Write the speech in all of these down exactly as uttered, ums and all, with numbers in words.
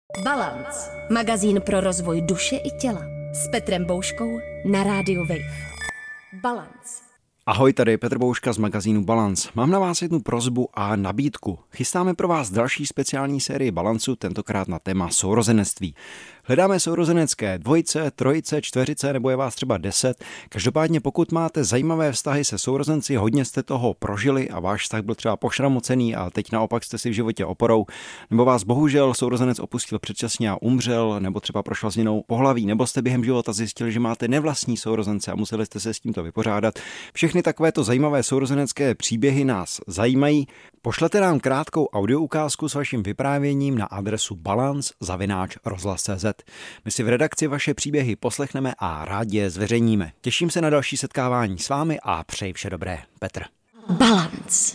Balance. Magazín pro rozvoj duše i těla. S Petrem Bouškou na rádiu Wave. Balance. Ahoj, tady Petr Bouška z magazínu Balance. Mám na vás jednu prosbu a nabídku. Chystáme pro vás další speciální sérii Balancu, tentokrát na téma sourozenectví. Hledáme sourozenecké dvojice, trojice, čtveřice nebo je vás třeba deset. Každopádně pokud máte zajímavé vztahy se sourozenci, hodně jste toho prožili a váš vztah byl třeba pošramocený a teď naopak jste si v životě oporou, nebo vás bohužel sourozenec opustil předčasně a umřel, nebo třeba prošla změnou pohlaví, nebo jste během života zjistili, že máte nevlastní sourozence a museli jste se s tímto vypořádat. Všechny takovéto zajímavé sourozenecké příběhy nás zajímají. Pošlete nám krátkou audioukázku s vaším vyprávěním na adresu balance zavináč rozhlas tečka cé zet. My si v redakci vaše příběhy poslechneme a rádi je zveřejníme. Těším se na další setkávání s vámi a přeji vše dobré. Petr. Balance.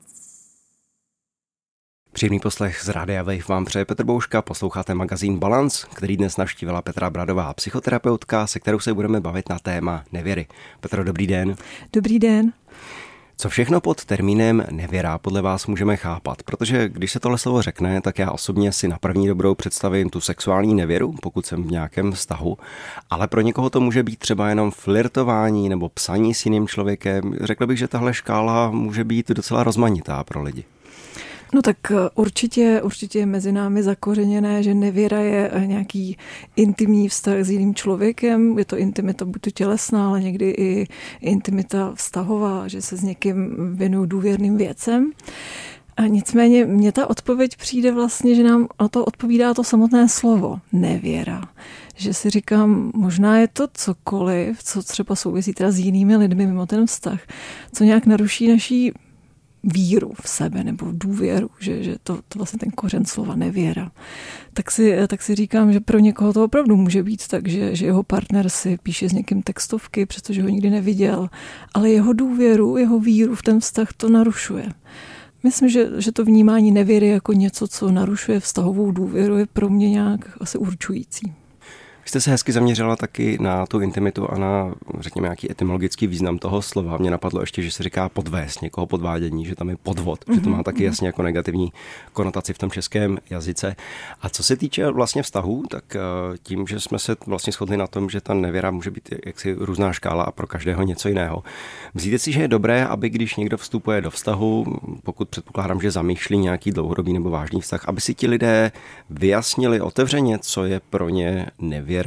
Příjemný poslech z Rádia Wave vám přeje Petr Bouška, posloucháte magazín Balance, který dnes navštívila Petra Bradová, psychoterapeutka, se kterou se budeme bavit na téma nevěry. Petro, dobrý den. Dobrý den. Co všechno pod termínem nevěra podle vás můžeme chápat? Protože když se tohle slovo řekne, tak já osobně si na první dobrou představím tu sexuální nevěru, pokud jsem v nějakém vztahu, ale pro někoho to může být třeba jenom flirtování nebo psaní s jiným člověkem. Řekl bych, že tahle škála může být docela rozmanitá pro lidi. No tak určitě, určitě je mezi námi zakořeněné, že nevěra je nějaký intimní vztah s jiným člověkem. Je to intimita buď to tělesná, ale někdy i intimita vztahová, že se s někým věnuju důvěrným věcem. A nicméně mně ta odpověď přijde vlastně, že nám na to odpovídá to samotné slovo nevěra. Že si říkám, možná je to cokoliv, co třeba souvisí teda s jinými lidmi mimo ten vztah, co nějak naruší naší víru v sebe nebo v důvěru, že, že to, to vlastně ten kořen slova nevěra. Tak si, tak si říkám, že pro někoho to opravdu může být tak, že, že jeho partner si píše s někým textovky, přestože ho nikdy neviděl, ale jeho důvěru, jeho víru v ten vztah to narušuje. Myslím, že, že to vnímání nevěry jako něco, co narušuje vztahovou důvěru, je pro mě nějak asi určující. Jste se hezky zaměřila taky na tu intimitu a na, řekněme, nějaký etymologický význam toho slova. Mně napadlo ještě, že se říká podvést, někoho podvádění, že tam je podvod, mm-hmm. že to má taky jasně jako negativní konotaci v tom českém jazyce. A co se týče vlastně vztahů, tak tím, že jsme se vlastně shodli na tom, že ta nevěra může být jaksi různá škála a pro každého něco jiného. Myslíte si, že je dobré, aby když někdo vstupuje do vztahu, pokud předpokládám, že zamýšlí nějaký dlouhodobý nebo vážný vztah, aby si ti lidé vyjasnili otevřeně, co je pro ně nevěra,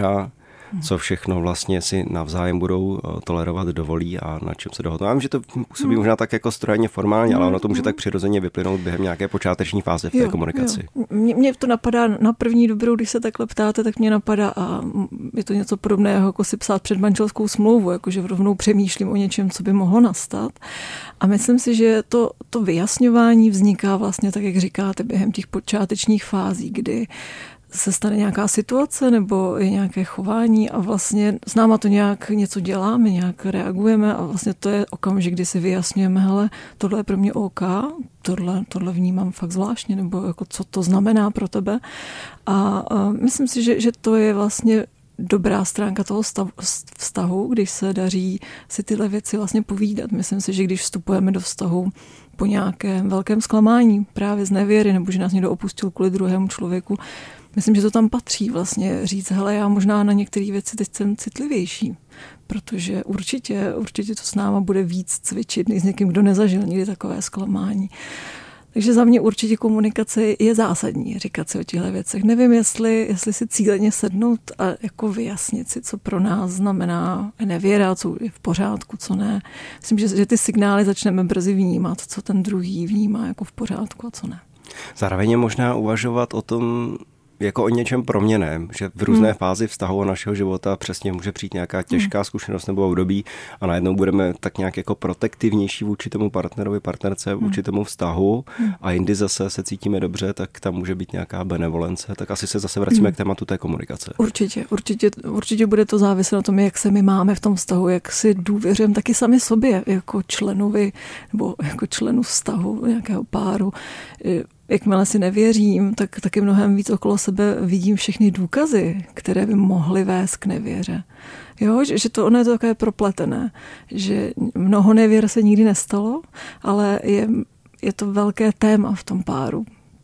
co všechno vlastně si navzájem budou tolerovat, dovolí a na čem se dohodnou. Já vím, že to působí možná tak jako strojně formálně, ale ono to může tak přirozeně vyplynout během nějaké počáteční fáze v té jo, komunikaci. Jo. Mě, mě to napadá na první dobrou, když se takhle ptáte, tak mě napadá a je to něco podobného, jako si psát předmanželskou smlouvu, jakože rovnou přemýšlím o něčem, co by mohlo nastat. A myslím si, že to, to vyjasňování vzniká vlastně tak, jak říkáte, během těch počátečních fází, kdy se stane nějaká situace nebo je nějaké chování a vlastně s náma to nějak něco děláme, nějak reagujeme a vlastně to je okamžik, kdy si vyjasňujeme, hele, tohle je pro mě OK, tohle, tohle vnímám fakt zvláštně, nebo jako co to znamená pro tebe. A, a myslím si, že, že to je vlastně dobrá stránka toho stavu, vztahu, když se daří si tyhle věci vlastně povídat. Myslím si, že když vstupujeme do vztahu po nějakém velkém zklamání, právě z nevěry, nebo že nás někdo opustil kvůli druhému člověku, myslím, že to tam patří vlastně říct, hele, já možná na některé věci teď jsem citlivější, protože určitě, určitě to s náma bude víc cvičit, než s někým, kdo nezažil nikdy takové zklamání. Takže za mě určitě komunikace je zásadní, říkat si o těchto věcech. Nevím, jestli, jestli si cíleně sednout a jako vyjasnit si, co pro nás znamená nevěra, co je v pořádku, co ne. Myslím, že, že ty signály začneme brzy vnímat, co ten druhý vnímá jako v pořádku a co ne. Zároveň je možná uvažovat o tom, jako o něčem proměnném, že v různé hmm. fázi vztahu našeho života přesně může přijít nějaká těžká hmm. zkušenost nebo období a najednou budeme tak nějak jako protektivnější vůči tomu partnerovi, partnerce, hmm. vůči tomu vztahu hmm. a jindy zase se cítíme dobře, tak tam může být nějaká benevolence, tak asi se zase vracíme hmm. k tématu té komunikace. Určitě, určitě, určitě bude to záviset na tom, jak se my máme v tom vztahu, jak si důvěřujeme taky sami sobě jako členovi nebo jako členu vztahu nějakého páru. Jakmile si nevěřím, tak taky mnohem víc okolo sebe vidím všechny důkazy, které by mohly vést k nevěře. Jo, že to ono je to takové propletené, že mnoho nevěr se nikdy nestalo, ale je, je to velké téma v tom páru.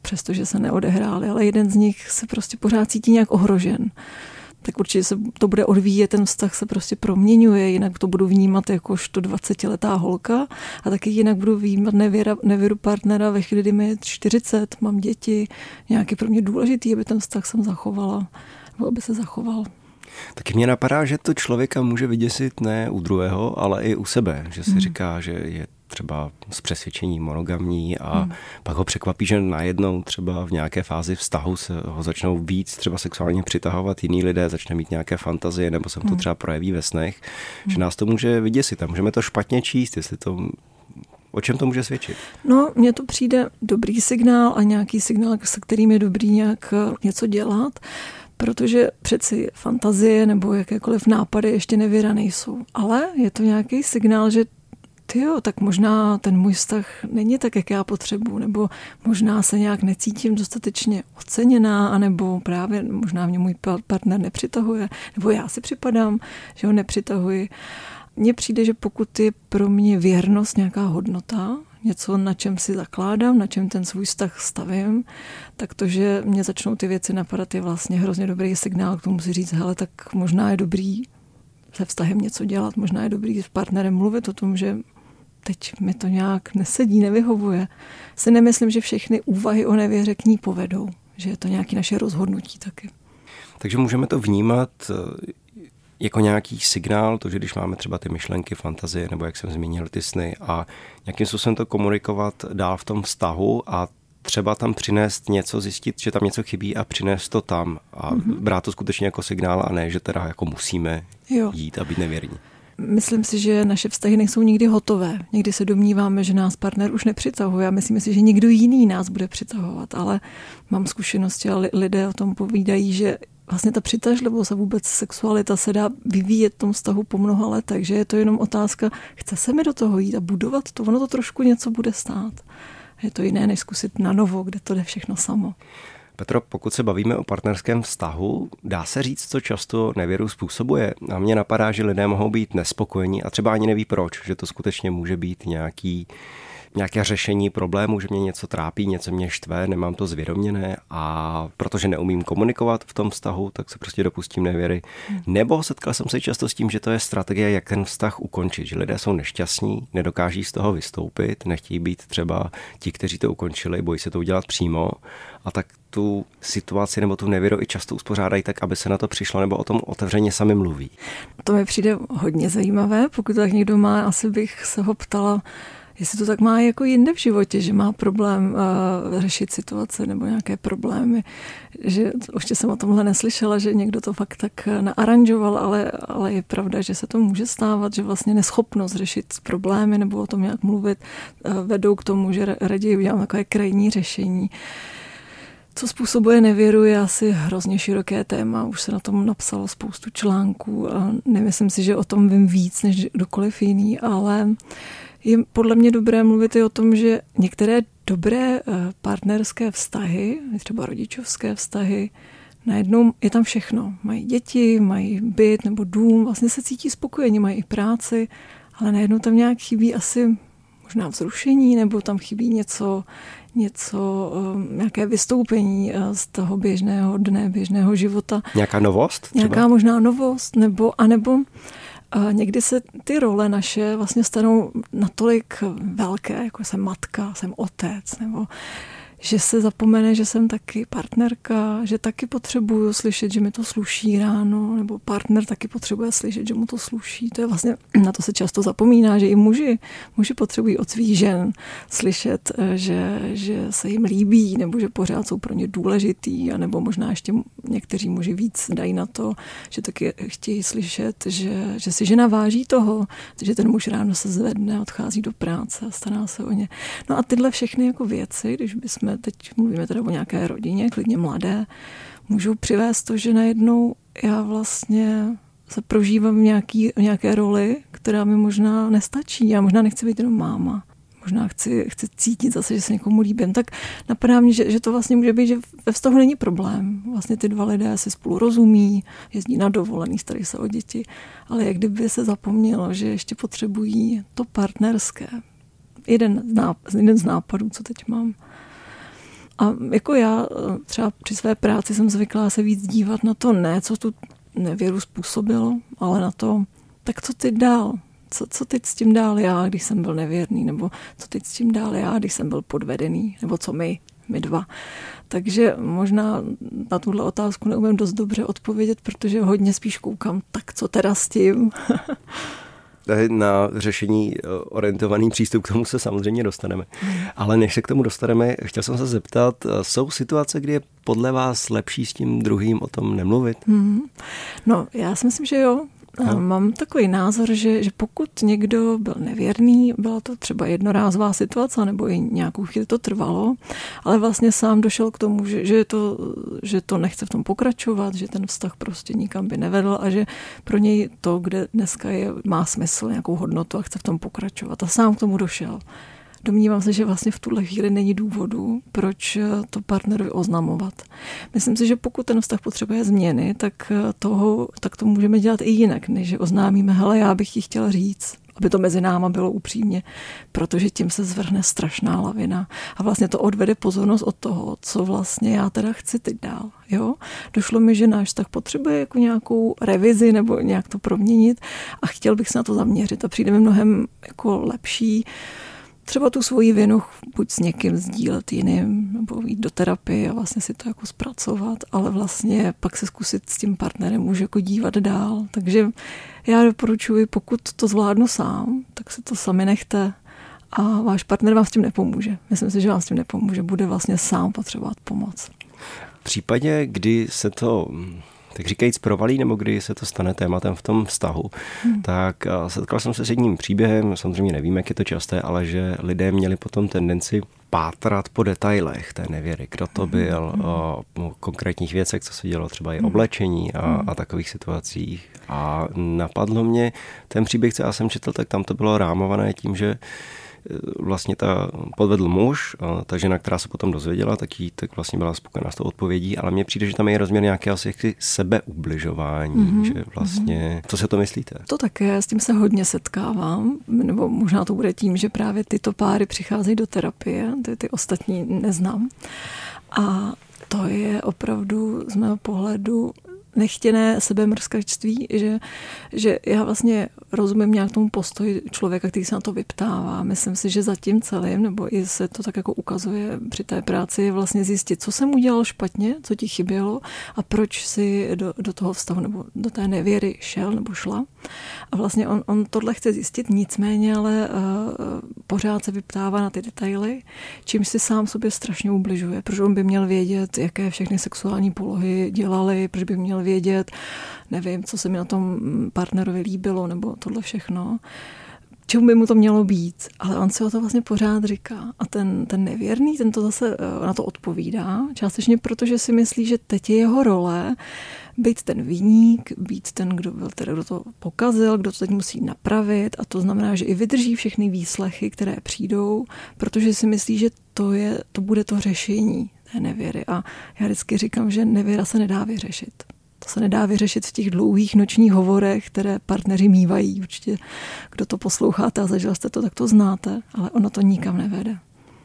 přestože se neodehrály, ale jeden z nich se prostě pořád cítí nějak ohrožen. Tak určitě se to bude odvíjet, ten vztah se prostě proměňuje, jinak to budu vnímat jakožto dvacetiletá holka a taky jinak budu vnímat nevěra, nevěru partnera ve chvíli, kdy mi je čtyřicet, mám děti, nějaký pro mě důležitý, aby ten vztah jsem zachovala, nebo aby se zachoval. Taky mě napadá, že to člověka může vyděsit ne u druhého, ale i u sebe, že si hmm. říká, že je třeba z přesvědčení monogamní a hmm. pak ho překvapí, že najednou třeba v nějaké fázi vztahu se ho začnou víc třeba sexuálně přitahovat jiný lidé, začne mít nějaké fantazie nebo se to hmm. třeba projeví ve snech, hmm. že nás to může vyděsit a můžeme to špatně číst, jestli to... O čem to může svědčit? No, mně to přijde dobrý signál a nějaký signál, se kterým je dobrý nějak něco dělat, protože přeci fantazie nebo jakékoliv nápady ještě nevěra nejsou. Ale je to nějaký signál, že tyjo, tak možná ten můj vztah není tak, jak já potřebuji, nebo možná se nějak necítím dostatečně oceněná, anebo právě možná mě můj partner nepřitahuje, nebo já si připadám, že ho nepřitahuji. Mně přijde, že pokud je pro mě věrnost nějaká hodnota, něco, na čem si zakládám, na čem ten svůj vztah stavím, tak to, že mě začnou ty věci napadat, je vlastně hrozně dobrý signál k tomu si říct, hele, tak možná je dobrý se vztahem něco dělat, možná je dobrý s partnerem mluvit o tom, že teď mi to nějak nesedí, nevyhovuje. Si nemyslím, že všechny úvahy o nevěře k ní povedou, že je to nějaké naše rozhodnutí taky. Takže můžeme to vnímat jako nějaký signál, to, že když máme třeba ty myšlenky, fantazie, nebo jak jsem zmínil, ty sny a nějakým způsobem to komunikovat dál v tom vztahu a třeba tam přinést něco, zjistit, že tam něco chybí a přinést to tam a mm-hmm. brát to skutečně jako signál a ne, že teda jako musíme jo. jít a být nevěrní. Myslím si, že naše vztahy nejsou nikdy hotové. Někdy se domníváme, že nás partner už nepřitahuje a myslím si, že někdo jiný nás bude přitahovat, ale mám zkušenosti a lidé o tom povídají, že vlastně ta přitažlivost a vůbec sexualita se dá vyvíjet v tom vztahu po mnoha letech, takže je to jenom otázka, chce se mi do toho jít a budovat to, ono to trošku něco bude stát. Je to jiné, než zkusit na novo, kde to jde všechno samo. Petro, pokud se bavíme o partnerském vztahu, dá se říct, co často nevěru způsobuje? A mně napadá, že lidé mohou být nespokojení a třeba ani neví proč, že to skutečně může být nějaký, nějaké řešení problému, že mě něco trápí, něco mě štve, nemám to zvědoměné a protože neumím komunikovat v tom vztahu, tak se prostě dopustím nevěry. Nebo setkal jsem se často s tím, že to je strategie, jak ten vztah ukončit, že lidé jsou nešťastní, nedokáží z toho vystoupit, nechtějí být třeba ti, kteří to ukončili, bojí se to udělat přímo a tak tu situaci nebo tu nevěru i často uspořádají tak, aby se na to přišlo nebo o tom otevřeně sami mluví. To mi přijde hodně zajímavé, pokud to tak někdo má, asi bych se ho ptala, jestli to tak má jako jinde v životě, že má problém uh, řešit situace nebo nějaké problémy. Že ještě jsem o tomhle neslyšela, že někdo to fakt tak naaranžoval, ale, ale je pravda, že se to může stávat, že vlastně neschopnost řešit problémy nebo o tom nějak mluvit uh, vedou k tomu, že raději udělám takové krajní řešení. Co způsobuje nevěru, je asi hrozně široké téma. Už se na tom napsalo spoustu článků a nemyslím si, že o tom vím víc než kdokoliv jiný, ale je podle mě dobré mluvit i o tom, že některé dobré partnerské vztahy, třeba rodičovské vztahy, najednou je tam všechno. Mají děti, mají byt nebo dům, vlastně se cítí spokojení, mají i práci, ale najednou tam nějak chybí asi možná vzrušení, nebo tam chybí něco, něco, nějaké vystoupení z toho běžného dne, běžného života. Nějaká novost? Třeba? Nějaká možná novost, nebo, anebo a někdy se ty role naše vlastně stanou natolik velké, jako jsem matka, jsem otec, nebo že se zapomene, že jsem taky partnerka, že taky potřebuju slyšet, že mi to sluší ráno, nebo partner taky potřebuje slyšet, že mu to sluší. To je vlastně, na to se často zapomíná, že i muži, muži potřebují od svých žen slyšet, že, že se jim líbí, nebo že pořád jsou pro ně důležitý, a nebo možná ještě někteří muži víc dají na to, že taky chtějí slyšet, že, že si žena váží toho, že ten muž ráno se zvedne, odchází do práce a stará se o ně. No a tyhle všechny jako věci, když bychom teď mluvíme teda o nějaké rodině, klidně mladé, můžou přivést to, že najednou já vlastně se prožívám v nějaký, v nějaké roli, která mi možná nestačí. Já možná nechci být jenom máma. Možná chci, chci cítit zase, že se někomu líbím. Tak napadá mě, že, že to vlastně může být, že ve vztahu není problém. Vlastně ty dva lidé si spolu rozumí, jezdí na dovolený, starají se o děti, ale jak kdyby se zapomnělo, že ještě potřebují to partnerské. Jeden z, náp- jeden z nápadů, co teď mám. A jako já třeba při své práci jsem zvyklá se víc dívat na to ne, co tu nevěru způsobilo, ale na to, tak co teď dál? Co, co teď s tím dál já, když jsem byl nevěrný, nebo co teď s tím dál já, když jsem byl podvedený, nebo co my, my dva. Takže možná na tuhle otázku neumím dost dobře odpovědět, protože hodně spíš koukám, tak co teda s tím? Na řešení orientovaný přístup k tomu se samozřejmě dostaneme. Ale než se k tomu dostaneme, chtěl jsem se zeptat, jsou situace, kdy je podle vás lepší s tím druhým o tom nemluvit? Hmm. No, já si myslím, že jo. No. Mám takový názor, že, že pokud někdo byl nevěrný, byla to třeba jednorázová situace, nebo i nějakou chvíli to trvalo, ale vlastně sám došel k tomu, že, že, to, že to nechce v tom pokračovat, že ten vztah prostě nikam by nevedl a že pro něj to, kde dneska je, má smysl, nějakou hodnotu a chce v tom pokračovat. A sám k tomu došel. Domnívám se, že vlastně v tuhle chvíli není důvodu, proč to partnerovi oznamovat. Myslím si, že pokud ten vztah potřebuje změny, tak, toho, tak to můžeme dělat i jinak, než že oznámíme, hele, já bych ti chtěla říct, aby to mezi náma bylo upřímně, protože tím se zvrhne strašná lavina a vlastně to odvede pozornost od toho, co vlastně já teda chci teď dál. Jo? Došlo mi, že náš vztah potřebuje jako nějakou revizi nebo nějak to proměnit a chtěl bych se na to zaměřit a přijde mi mnohem jako lepší třeba tu svoji vinu buď s někým sdílet jiným, nebo jít do terapie a vlastně si to jako zpracovat, ale vlastně pak se zkusit s tím partnerem už jako dívat dál. Takže já doporučuji, pokud to zvládnu sám, tak se to sami nechte a váš partner vám s tím nepomůže. Myslím si, že vám s tím nepomůže, bude vlastně sám potřebovat pomoc. V případě, kdy se to tak říkajíc provalí, nebo kdy se to stane tématem v tom vztahu, hmm. tak setkal jsem se s jedním příběhem, samozřejmě nevím, jak je to časté, ale že lidé měli potom tendenci pátrat po detailech té nevěry, kdo to byl, hmm. o, o konkrétních věcech, co se dělo, třeba i oblečení a, a takových situacích. A napadlo mě ten příběh, co já jsem četl, tak tam to bylo rámované tím, že vlastně ta podvedl muž, ta žena, která se potom dozvěděla, tak, jí, tak vlastně byla spokojená s tou odpovědí, ale mně přijde, že tam je rozměr nějaké asi sebeubližování, mm-hmm. že vlastně, co si o to myslíte? To také, s tím se hodně setkávám, nebo možná to bude tím, že právě tyto páry přicházejí do terapie, ty, ty ostatní neznám. A to je opravdu z mého pohledu nechtěné sebemrskačství, že, že já vlastně rozumím nějak tomu postoji člověka, který se na to vyptává. Myslím si, že za tím celým, nebo i se to tak jako ukazuje při té práci, je vlastně zjistit, co jsem udělal špatně, co ti chybělo a proč si do, do toho vztahu nebo do té nevěry šel nebo šla. A vlastně on, on tohle chce zjistit, nicméně ale uh, pořád se vyptává na ty detaily, čímž si sám sobě strašně ubližuje, protože on by měl vědět, jaké všechny sexuální polohy dělali, proč by měl vědět, nevím, co se mi na tom partnerovi líbilo, nebo tohle všechno. Čemu by mu to mělo být? Ale on se o to vlastně pořád říká. A ten, ten nevěrný, ten to zase na to odpovídá. Částečně protože si myslí, že teď je jeho role být ten viník, být ten, kdo, byl, teda, kdo to pokazil, kdo to teď musí napravit. A to znamená, že i vydrží všechny výslechy, které přijdou, protože si myslí, že to, je, to bude to řešení té nevěry. A já vždycky říkám, že nevěra se nedá vyřešit. To se nedá vyřešit v těch dlouhých nočních hovorech, které partneři mívají. Určitě, kdo to posloucháte a zažil jste to, tak to znáte, ale ono to nikam nevede.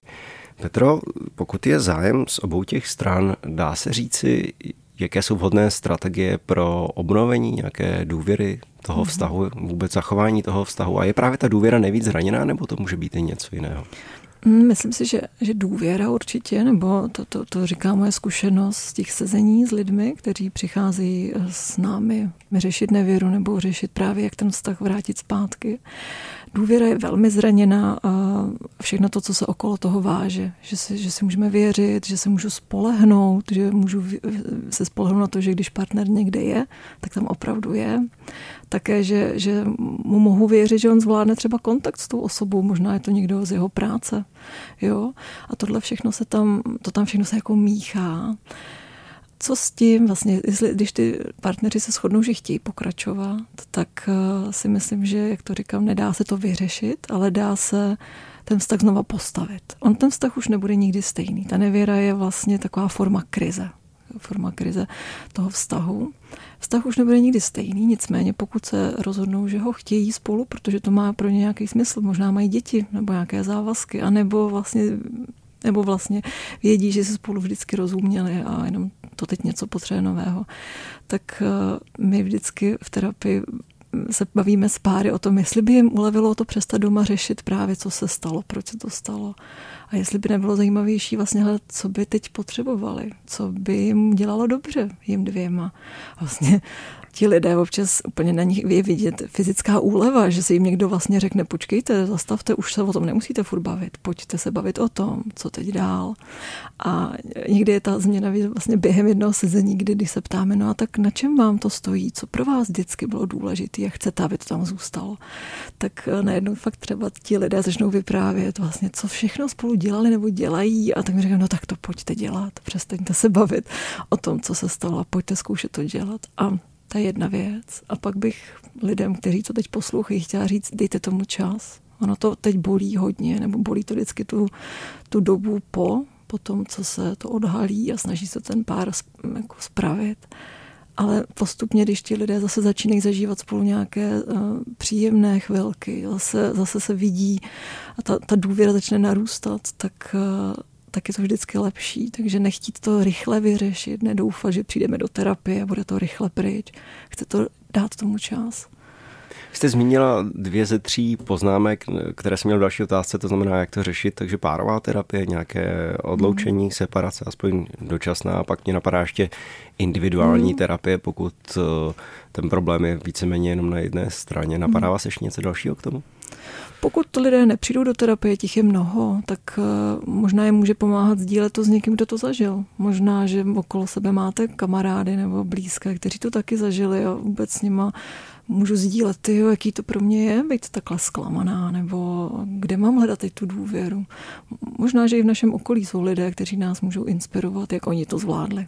Petro, pokud je zájem z obou těch stran, dá se říci, jaké jsou vhodné strategie pro obnovení nějaké důvěry toho vztahu, vůbec zachování toho vztahu? A je právě ta důvěra nejvíc zraněná, nebo to může být i něco jiného? Myslím si, že, že důvěra určitě, nebo to, to, to říká moje zkušenost z těch sezení s lidmi, kteří přicházejí s námi řešit nevěru nebo řešit právě, jak ten vztah vrátit zpátky. Důvěra je velmi zraněná a všechno to, co se okolo toho váže. Že si, že si můžeme věřit, že se můžu spolehnout, že můžu se spolehnout na to, že když partner někde je, tak tam opravdu je. Také, že, že mu mohu věřit, že on zvládne třeba kontakt s tou osobou, možná je to někdo z jeho práce. Jo? A tohle všechno se tam, to tam všechno se jako míchá. Co s tím vlastně, jestli, když ty partneři se shodnou, že chtějí pokračovat, tak uh, si myslím, že, jak to říkám, nedá se to vyřešit, ale dá se ten vztah znova postavit. On ten vztah už nebude nikdy stejný. Ta nevěra je vlastně taková forma krize. Forma krize toho vztahu. Vztah už nebude nikdy stejný, nicméně pokud se rozhodnou, že ho chtějí spolu, protože to má pro ně nějaký smysl, možná mají děti nebo nějaké závazky, anebo vlastně Nebo vlastně vědí, že se spolu vždycky rozuměli a jenom to teď něco potřebuje nového. Tak my vždycky v terapii se bavíme s páry o tom, jestli by jim ulevilo to přestat doma řešit právě, co se stalo, proč se to stalo. A jestli by nebylo zajímavější vlastně hledat, co by teď potřebovali, co by jim dělalo dobře, jim dvěma. Vlastně ti lidé občas úplně na nich je vidět fyzická úleva, že si jim někdo vlastně řekne, počkejte, zastavte, už se o tom nemusíte furt bavit, pojďte se bavit o tom, co teď dál. A někdy je ta změna vlastně během jednoho sezení, kdy když se ptáme, no a tak na čem vám to stojí, co pro vás vždycky bylo důležité, jak chcete, aby to tam zůstalo. Tak najednou fakt třeba ti lidé začnou vyprávět vlastně, co všechno spolu dělali nebo dělají a tak mi říkám, no tak to pojďte dělat, přestaňte se bavit o tom, co se stalo a pojďte zkoušet to dělat. A to je jedna věc. A pak bych lidem, kteří to teď poslouchají, chtěla říct, dejte tomu čas. Ono to teď bolí hodně, nebo bolí to vždycky tu, tu dobu po, po tom, co se to odhalí a snaží se ten pár jako spravit. Ale postupně, když ti lidé zase začínají zažívat spolu nějaké uh, příjemné chvilky, zase, zase se vidí a ta, ta důvěra začne narůstat, tak uh, tak je to vždycky lepší. Takže nechtít to rychle vyřešit, nedoufat, že přijdeme do terapie a bude to rychle pryč. Chce to dát tomu čas. Jste zmínila dvě ze tří poznámek, které jsem měl v další otázce, to znamená, jak to řešit, takže párová terapie, nějaké odloučení, mm. separace, aspoň dočasná, a pak mě napadá ještě individuální mm. terapie, pokud ten problém je víceméně jenom na jedné straně. Napadá mm. vás ještě něco dalšího k tomu? Pokud lidé nepřijdou do terapie, těch je mnoho, tak možná je může pomáhat sdílet to s někým, kdo to zažil. Možná, že okolo sebe máte kamarády nebo blízké, kteří to taky zažili a vůbec s nima můžu sdílet, tyjo, jaký to pro mě je být takhle zklamaná, nebo kde mám hledat teď tu důvěru. Možná, že i v našem okolí jsou lidé, kteří nás můžou inspirovat, jak oni to zvládli.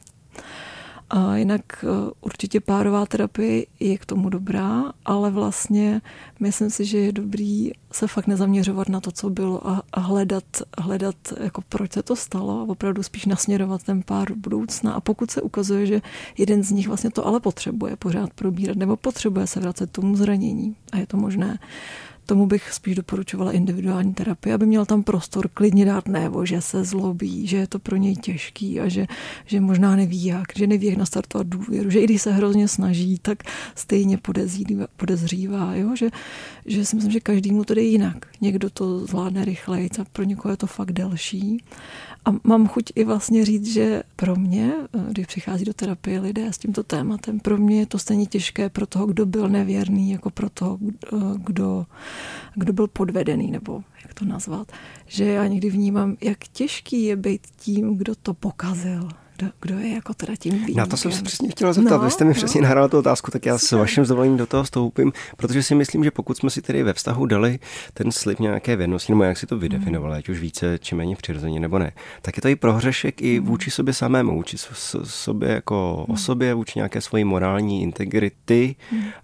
A jinak určitě párová terapie je k tomu dobrá, ale vlastně myslím si, že je dobrý se fakt nezaměřovat na to, co bylo a, a hledat, hledat, jako proč se to stalo a opravdu spíš nasměrovat ten pár do budoucna. A pokud se ukazuje, že jeden z nich vlastně to ale potřebuje pořád probírat nebo potřebuje se vracet tomu zranění a je to možné, tomu bych spíš doporučovala individuální terapii, aby měl tam prostor klidně dát najevo, že se zlobí, že je to pro něj těžký a že, že možná neví jak, že neví jak nastartovat důvěru, že i když se hrozně snaží, tak stejně podezřívá, podezřívá jo? Že, že si myslím, že každému to jde jinak. Někdo to zvládne rychleji a pro někoho je to fakt delší. A mám chuť i vlastně říct, že pro mě, když přichází do terapie lidé s tímto tématem, pro mě je to stejně těžké pro toho, kdo byl nevěrný, jako pro toho, kdo, kdo byl podvedený, nebo jak to nazvat. Že já někdy vnímám, jak těžký je být tím, kdo to pokazil. Kdo, kdo je jako teda tím výjimkem. Na to jsem se přesně chtěla zeptat. No, Vy jste mi no. přesně nahrál tu otázku, tak já s vaším dovolením do toho vstoupím, protože si myslím, že pokud jsme si tedy ve vztahu dali ten slib nějaké věrnosti, nebo jak si to vydefinovali, ať už více či méně přirozeně nebo ne, tak je to i prohřešek i vůči sobě samému, vůči sobě jako osobě, vůči nějaké svojí morální integrity.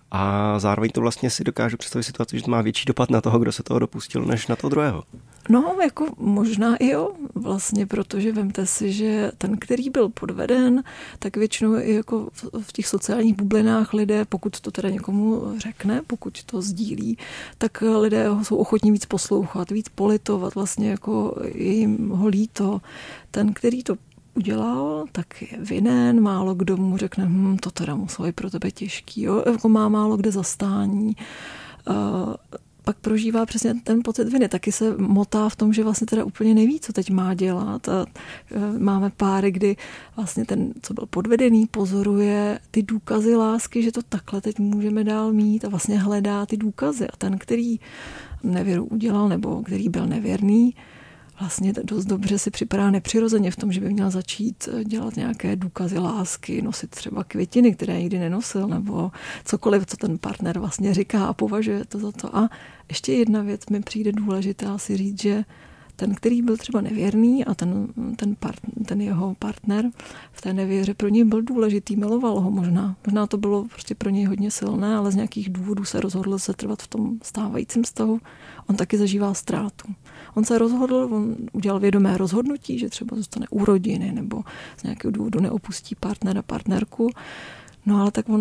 A zároveň to vlastně si dokážu představit situaci, že to má větší dopad na toho, kdo se toho dopustil, než na toho druhého. No, jako možná i jo, vlastně, protože vemte si, že ten, který byl podveden, tak většinou i jako v těch sociálních bublinách lidé, pokud to teda někomu řekne, pokud to sdílí, tak lidé jsou ochotní víc poslouchat, víc politovat, vlastně jako jim ho líto. Ten, který to udělal, tak je vinen, málo kdo mu řekne, hm, to teda muselo být pro tebe těžký, jo? Jako má málo kde zastání. Uh, pak prožívá přesně ten pocit viny, taky se motá v tom, že vlastně teda úplně neví, co teď má dělat. A uh, máme páry, kdy vlastně ten, co byl podvedený, pozoruje ty důkazy lásky, že to takhle teď můžeme dál mít a vlastně hledá ty důkazy. A ten, který nevěru udělal, nebo který byl nevěrný, vlastně dost dobře si připadá nepřirozeně v tom, že by měl začít dělat nějaké důkazy lásky, nosit třeba květiny, které nikdy nenosil, nebo cokoliv, co ten partner vlastně říká a považuje to za to. A ještě jedna věc mi přijde důležitá si říct, že ten, který byl třeba nevěrný a ten, ten, part, ten jeho partner v té nevěře pro něj byl důležitý, miloval ho možná. Možná to bylo prostě pro něj hodně silné, ale z nějakých důvodů se rozhodl se trvat v tom stávajícím vztahu. On taky zažívá ztrátu. On se rozhodl, on udělal vědomé rozhodnutí, že třeba zůstane u rodiny nebo z nějakého důvodu neopustí partnera, partnerku. No ale tak on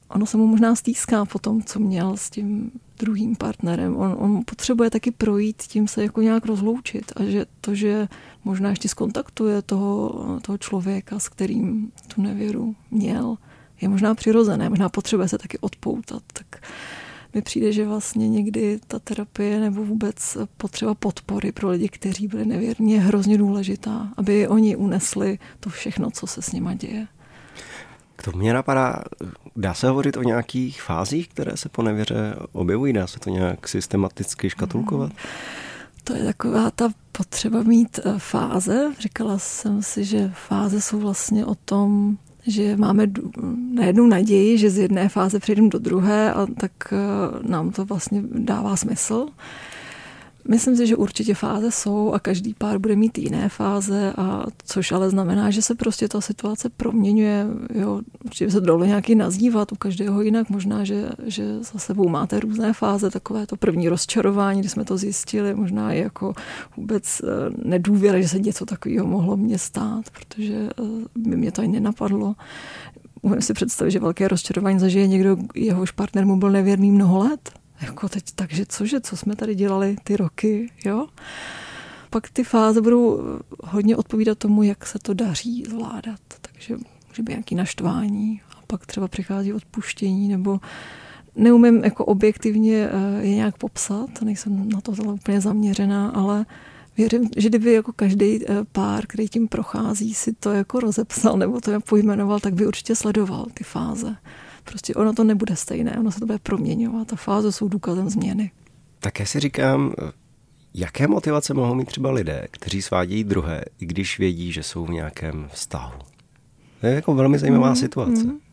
ono se mu možná stýská po tom, co měl s tím druhým partnerem. On, on potřebuje taky projít tím se jako nějak rozloučit a že to, že možná ještě skontaktuje toho, toho člověka, s kterým tu nevěru měl, je možná přirozené, možná potřebuje se taky odpoutat. Tak mi přijde, že vlastně někdy ta terapie nebo vůbec potřeba podpory pro lidi, kteří byli nevěrní, je hrozně důležitá, aby oni unesli to všechno, co se s nima děje. K tomu mě napadá, dá se hovořit o nějakých fázích, které se po nevěře objevují? Dá se to nějak systematicky škatulkovat? To je taková ta potřeba mít fáze. Říkala jsem si, že fáze jsou vlastně o tom, že máme najednou naději, že z jedné fáze přejdeme do druhé a tak nám to vlastně dává smysl. Myslím si, že určitě fáze jsou a každý pár bude mít jiné fáze, a což ale znamená, že se prostě ta situace proměňuje. Jo, určitě se dalo nějaký nazývat u každého jinak. Možná, že, že za sebou máte různé fáze, takové to první rozčarování, kdy jsme to zjistili, možná i jako vůbec nedůvěra, že se něco takového mohlo mně stát, protože by mě to ani nenapadlo. Můžeme si představit, že velké rozčarování zažije někdo, jehož partner mu byl nevěrný mnoho let. Jako teď, takže cože, co jsme tady dělali ty roky, jo? Pak ty fáze budou hodně odpovídat tomu, jak se to daří zvládat. Takže může být nějaké naštvání a pak třeba přichází odpuštění, nebo neumím jako objektivně je nějak popsat, nejsem na to úplně zaměřená, ale věřím, že kdyby jako každý pár, který tím prochází, si to jako rozepsal nebo to pojmenoval, tak by určitě sledoval ty fáze. Prostě ono to nebude stejné, ono se to bude proměňovat a fáze jsou důkazem změny. Také si říkám, jaké motivace mohou mít třeba lidé, kteří svádějí druhé, i když vědí, že jsou v nějakém vztahu. To je jako velmi zajímavá mm, situace. Mm.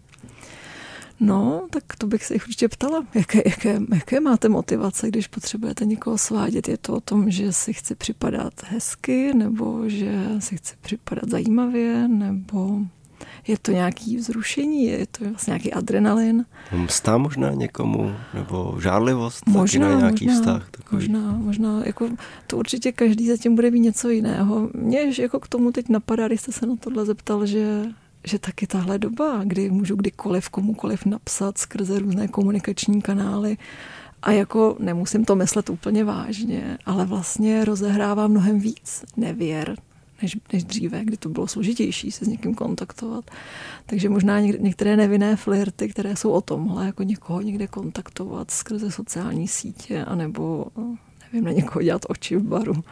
No, tak to bych se jich určitě ptala. Jaké, jaké, jaké máte motivace, když potřebujete někoho svádět? Je to o tom, že si chci připadat hezky, nebo že si chci připadat zajímavě, nebo je to nějaké vzrušení, je to vlastně nějaký adrenalin? Msta možná někomu, nebo žárlivost možná, taky na nějaký možná, vztah. Takový. Možná, možná, jako to určitě každý zatím bude mít něco jiného. Mně jako k tomu teď napadá, když jste se na tohle zeptal, že že taky tahle doba, kdy můžu kdykoliv komukoliv napsat skrze různé komunikační kanály a jako nemusím to myslet úplně vážně, ale vlastně rozehrává mnohem víc nevěr, než, než dříve, kdy to bylo složitější se s někým kontaktovat. Takže možná některé nevinné flirty, které jsou o tomhle, jako někoho někde kontaktovat skrze sociální sítě, anebo nevím, na někoho dělat oči v baru.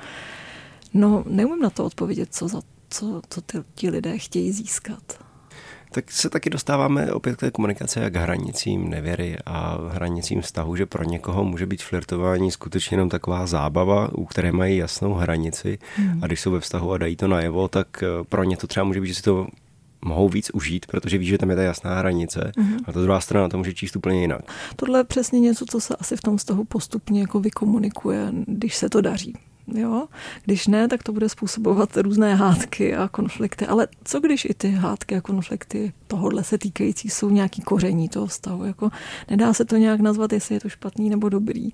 No, neumím na to odpovědět, co za co, co ty, ti lidé chtějí získat. Tak se taky dostáváme opět k té komunikaci a k hranicím nevěry a hranicím vztahu, že pro někoho může být flirtování skutečně jenom taková zábava, u které mají jasnou hranici hmm. a když jsou ve vztahu a dají to najevo, tak pro ně to třeba může být, že si to mohou víc užít, protože ví, že tam je ta jasná hranice mm-hmm. a ta druhá strana to může číst úplně jinak. Tohle je přesně něco, co se asi v tom vztahu postupně jako vykomunikuje, když se to daří. Jo? Když ne, tak to bude způsobovat různé hádky a konflikty. Ale co když i ty hádky a konflikty tohodle se týkající jsou nějaký koření toho vztahu? Jako nedá se to nějak nazvat, jestli je to špatný nebo dobrý.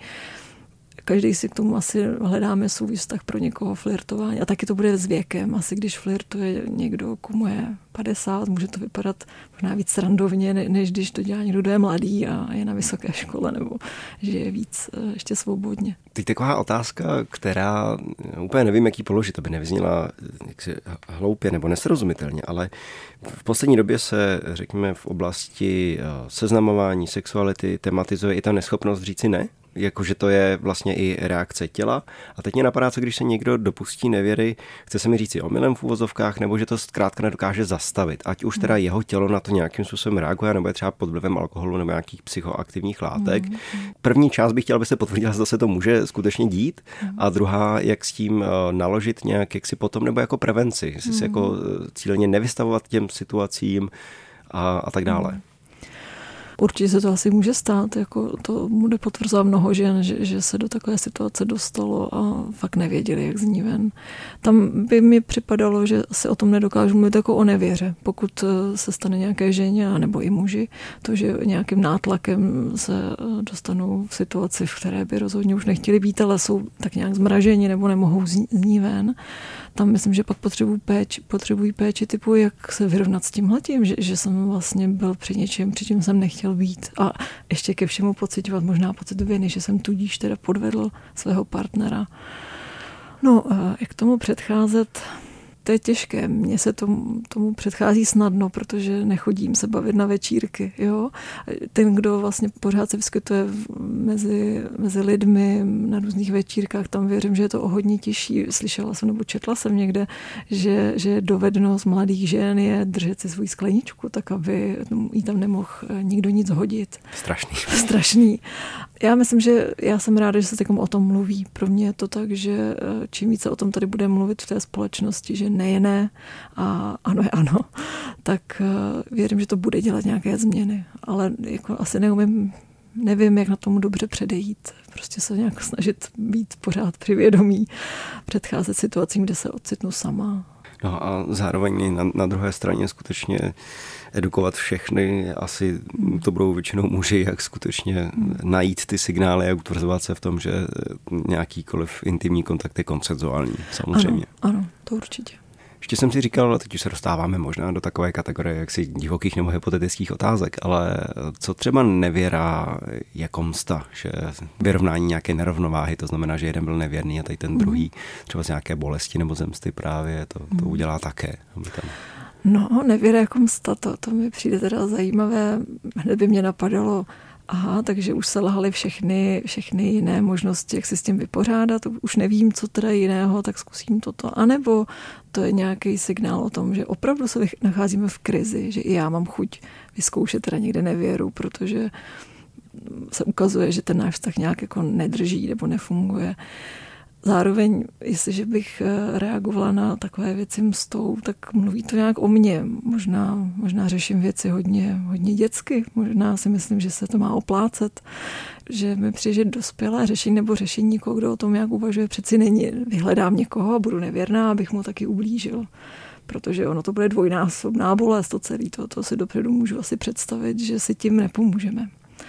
Každý si k tomu asi hledáme svůj vztah pro někoho flirtování. A taky to bude s věkem. Asi když flirtuje někdo, komu je padesát, může to vypadat možná víc srandovně, než když to dělá někdo, kdo je mladý a je na vysoké škole, nebo že je víc ještě svobodně. Teď taková otázka, která úplně nevím, jak ji položit, aby nevyzněla jaksi hloupě nebo nesrozumitelně, ale v poslední době se, řekněme, v oblasti seznamování, sexuality tematizuje i ta neschopnost říci ne. Jakože to je vlastně i reakce těla. A teď mě napadá, co když se někdo dopustí nevěry, chce se mi říct omylem v úvozovkách, nebo že to zkrátka nedokáže zastavit. Ať už teda jeho tělo na to nějakým způsobem reaguje, nebo je třeba pod vlivem alkoholu nebo nějakých psychoaktivních látek. První část bych chtěl, aby se potvrdila, zda se to může skutečně dít. A druhá, jak s tím naložit nějak jaksi potom, nebo jako prevenci. Jestli se jako cíleně nevystavovat těm situacím a, a tak dále. Určitě se to asi může stát, jako to bude potvrzovat mnoho žen, že, že se do takové situace dostalo a fakt nevěděli, jak z ní ven. Tam by mi připadalo, že se o tom nedokážu mluvit jako o nevěře. Pokud se stane nějaké ženě, nebo i muži, to, že nějakým nátlakem se dostanou v situaci, v které by rozhodně už nechtěli být, ale jsou tak nějak zmraženi nebo nemohou z ní ven, tam myslím, že pak potřebují péči, potřebují péči typu, jak se vyrovnat s tímhletím, že, že jsem vlastně byl při něčem, při čem jsem nechtěl být. A ještě ke všemu pociťovat možná pocit viny, že jsem tudíž teda podvedl svého partnera. No, jak tomu předcházet? To je těžké. Mně se tomu, tomu předchází snadno, protože nechodím se bavit na večírky. Jo? Ten, kdo vlastně pořád se vyskytuje mezi, mezi lidmi na různých večírkách, tam věřím, že je to o hodně těžší. Slyšela jsem nebo četla jsem někde, že, že dovednost mladých žen je držet si svou skleničku, tak aby jí tam nemohl nikdo nic hodit. Strašný. Strašný. Já myslím, že já jsem ráda, že se takom o tom mluví. Pro mě je to tak, že čím více o tom tady bude mluvit v té společnosti, že ne je ne a ano je ano, tak věřím, že to bude dělat nějaké změny. Ale jako asi neumím, nevím, jak na tomu dobře předejít. Prostě se nějak snažit být pořád při vědomí, předcházet situacím, kde se ocitnu sama. No a zároveň na, na druhé straně skutečně edukovat všechny, asi to budou většinou muži, jak skutečně najít ty signály a utvrzovat se v tom, že nějakýkoliv intimní kontakt je konsenzuální, samozřejmě. Ano, ano, to určitě. Ještě jsem si říkal, teď už se dostáváme možná do takové kategorie jaksi divokých nebo hypotetických otázek, ale co třeba nevěra jako msta, že vyrovnání nějaké nerovnováhy, to znamená, že jeden byl nevěrný a tady ten druhý třeba z nějaké bolesti nebo zemsty právě to, to udělá také. Tam... No, nevěra jako msta, to, to mi přijde teda zajímavé. Hned by mě napadalo, aha, takže už se lhaly všechny, všechny jiné možnosti, jak se s tím vypořádat. Už nevím, co teda jiného, tak zkusím toto. A nebo to je nějaký signál o tom, že opravdu se nacházíme v krizi, že i já mám chuť vyzkoušet teda někde nevěru, protože se ukazuje, že ten náš vztah nějak jako nedrží nebo nefunguje. Zároveň, jestliže bych reagovala na takové věci mstou, tak mluví to nějak o mně. Možná, možná řeším věci hodně, hodně dětsky. Možná si myslím, že se to má oplácet. Že mi přijde, že dospělé řešení nebo řešení někoho, kdo o tom jak uvažuje, přeci není. Vyhledám někoho a budu nevěrná, abych mu taky ublížil. Protože ono to bude dvojnásobná bolest, to celé. To, to si dopředu můžu asi představit, že si tím nepomůžeme.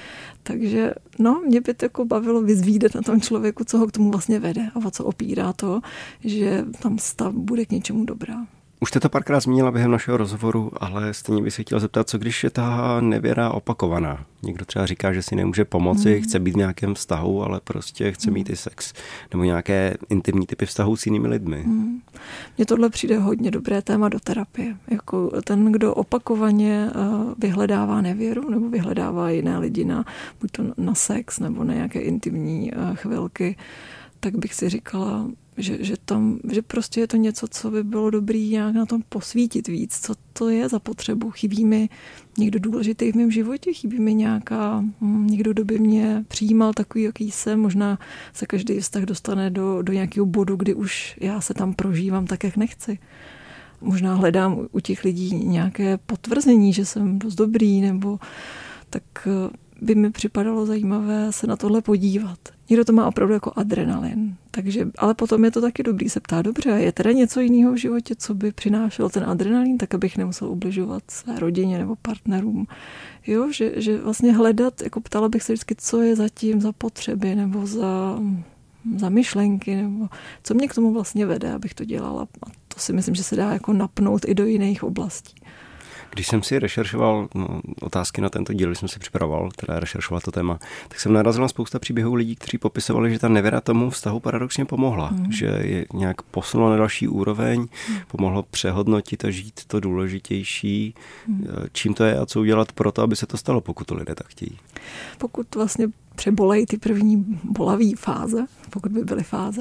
Takže no, mě by to jako bavilo vyzvídat na tom člověku, co ho k tomu vlastně vede a o co opírá to, že tam stav bude k něčemu dobrá. Už jste to párkrát zmínila během našeho rozhovoru, ale stejně bych se chtěla zeptat, co když je ta nevěra opakovaná? Někdo třeba říká, že si nemůže pomoci, hmm. chce být v nějakém vztahu, ale prostě chce mít i sex. Nebo nějaké intimní typy vztahů s jinými lidmi. Hmm. Mně tohle přijde hodně dobré téma do terapie. Jako ten, kdo opakovaně vyhledává nevěru nebo vyhledává jiné lidi na, buď to na sex nebo na nějaké intimní chvilky, tak bych si říkala, Že, že, tam, že prostě je to něco, co by bylo dobrý nějak na tom posvítit víc. Co to je za potřebu? Chybí mi někdo důležitý v mém životě? Chybí mi nějaká, někdo, kdo by mě přijímal takový, jaký jsem? Možná se každý vztah dostane do, do nějakého bodu, kdy už já se tam prožívám tak, jak nechci. Možná hledám u těch lidí nějaké potvrzení, že jsem dost dobrý, nebo tak by mi připadalo zajímavé se na tohle podívat. Někdo to má opravdu jako adrenalin. Takže, ale potom je to taky dobrý se ptát, dobře, je teda něco jiného v životě, co by přinášel ten adrenalin, tak abych nemusel ubližovat své rodině nebo partnerům. Jo, že, že vlastně hledat, jako ptala bych se vždycky, co je zatím za potřeby nebo za, za myšlenky, nebo co mě k tomu vlastně vede, abych to dělala. A to si myslím, že se dá jako napnout i do jiných oblastí. Když jsem si rešeršoval no, otázky na tento díl, když jsem si připravoval, teda rešeršoval to téma, tak jsem narazil na spousta příběhů lidí, kteří popisovali, že ta nevěra tomu vztahu paradoxně pomohla. Mm. Že je nějak posunula na další úroveň, mm. pomohlo přehodnotit a žít to důležitější. Mm. Čím to je a co udělat pro to, aby se to stalo, pokud to lidé tak chtějí? Pokud vlastně přebolejí ty první bolavé fáze, pokud by byly fáze,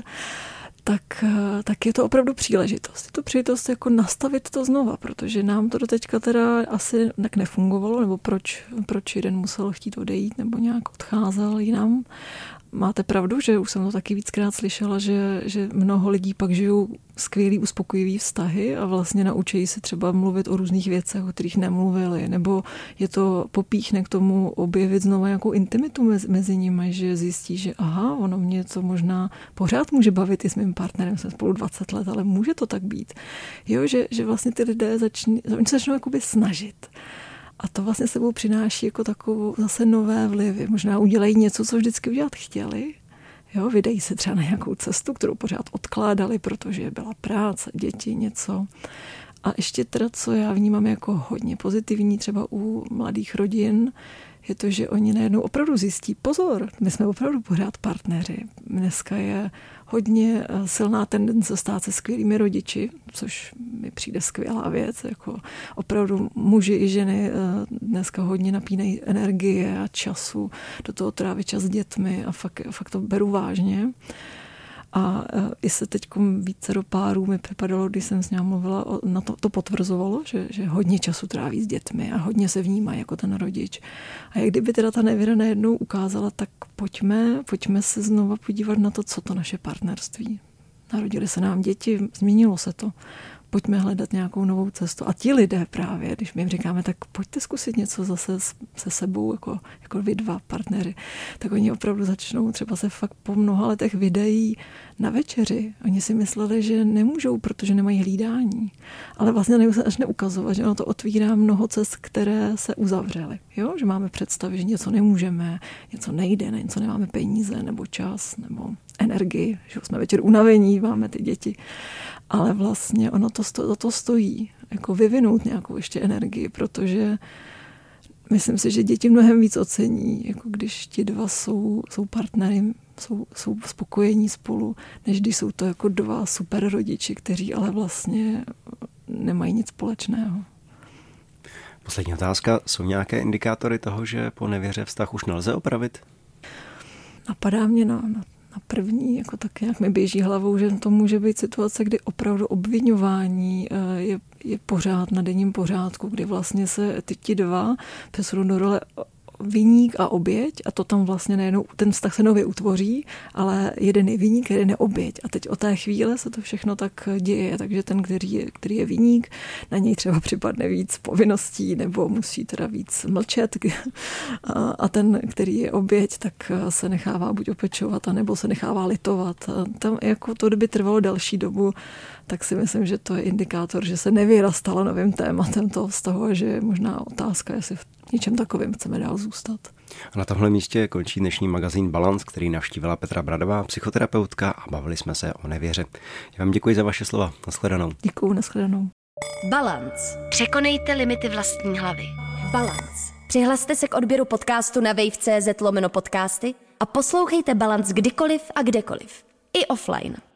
Tak, tak je to opravdu příležitost. Je to příležitost jako nastavit to znova, protože nám to doteďka teda asi tak nefungovalo, nebo proč, proč jeden musel chtít odejít, nebo nějak odcházel jinam. Máte pravdu, že už jsem to taky víckrát slyšela, že, že mnoho lidí pak žijou skvělý, uspokojivý vztahy a vlastně naučí se třeba mluvit o různých věcech, o kterých nemluvili, nebo je to popíchne k tomu objevit znovu nějakou intimitu mezi, mezi nimi, že zjistí, že aha, ono mě to možná pořád může bavit i s mým partnerem, jsem spolu dvacet let, ale může to tak být. Jo, že, že vlastně ty lidé začnou, oni se začnou jakoby snažit. A to vlastně sebou přináší jako takovou zase nové vlivy. Možná udělají něco, co vždycky udělat chtěli. Jo, vydají se třeba na nějakou cestu, kterou pořád odkládali, protože byla práce, děti, něco. A ještě teda, co já vnímám jako hodně pozitivní třeba u mladých rodin, je to, že oni najednou opravdu zjistí, pozor, my jsme opravdu pořád partneři. Dneska je hodně silná tendence stát se skvělými rodiči, což mi přijde skvělá věc. Jako opravdu muži i ženy dneska hodně napínají energie a času do toho trávit čas s dětmi a fakt, fakt to beru vážně. A i se teď více do párů mi připadalo, když jsem s ním mluvila, na to, to potvrzovalo, že, že hodně času tráví s dětmi a hodně se vnímají jako ten rodič. A jak kdyby teda ta nevěra najednou ukázala, tak pojďme, pojďme se znova podívat na to, co to naše partnerství. Narodili se nám děti, změnilo se to. Pojďme hledat nějakou novou cestu. A ti lidé právě, když my jim říkáme, tak pojďte zkusit něco zase se sebou, jako, jako vy dva partneři, tak oni opravdu začnou, třeba se fakt po mnoha letech vydají na večeři. Oni si mysleli, že nemůžou, protože nemají hlídání. Ale vlastně začne ukazovat, že ono to otvírá mnoho cest, které se uzavřely. Jo? Že máme představy, že něco nemůžeme, něco nejde, na něco nemáme peníze, nebo čas, nebo energii, že jsme večer unavení, máme ty děti. Ale vlastně ono to sto, za to stojí, jako vyvinout nějakou ještě energii, protože myslím si, že děti mnohem víc ocení, jako když ti dva jsou, jsou partnery, jsou, jsou spokojení spolu, než když jsou to jako dva super rodiči, kteří ale vlastně nemají nic společného. Poslední otázka. Jsou nějaké indikátory toho, že po nevěře vztah už nelze opravit? Napadá mě na, na A první, jako tak nějak mi běží hlavou, že to může být situace, kdy opravdu obviňování je, je pořád na denním pořádku, kdy vlastně se ty ti dva přesunou do role viník a oběť a to tam vlastně najednou, ten vztah se nově utvoří, ale jeden je viník, jeden je oběť. A teď od té chvíle se to všechno tak děje, takže ten, který je, který je viník, na něj třeba připadne víc povinností nebo musí teda víc mlčet a ten, který je oběť, tak se nechává buď opečovat, anebo se nechává litovat. Tam jako to, kdyby trvalo další dobu, tak si myslím, že to je indikátor, že se nevěra stala novým tématem toho vztahu a že je možná otázka, jestli v něčem takovým chceme dál zůstat. A na tomhle místě končí dnešní magazín Balance, který navštívila Petra Bradová, psychoterapeutka, a bavili jsme se o nevěře. Já vám děkuji za vaše slova. Nashledanou. Děkuju, nashledanou. Balance. Překonejte limity vlastní hlavy. Balance. Přihlaste se k odběru podcastu na wave tečka cé zet lomeno podcasty a poslouchejte Balance kdykoliv a kdekoliv. I offline.